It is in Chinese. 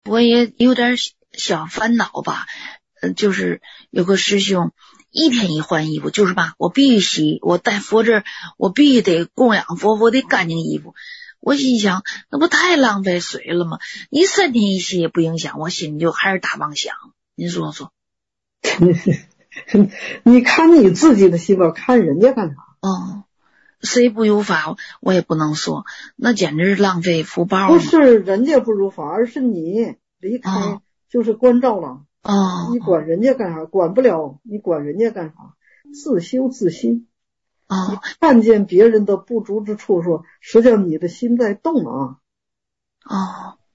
我也有点小烦恼吧，就是有个师兄一天一换衣服，就是吧，我必须洗，我带佛这我必须得供养佛，我得干净衣服。我心想，那不太浪费水了吗？你3天一洗也不影响，我心里就还是打妄想。您说说。 你看你自己的心吧，看人家干啥？ 谁不如法，我也不能说，那简直是浪费福报。 不是人家不如法，而是你离开就是关照了。你管人家干啥？管不了，你管人家干啥？自修自心。你看见别人的不足之处，说实际上你的心在动啊。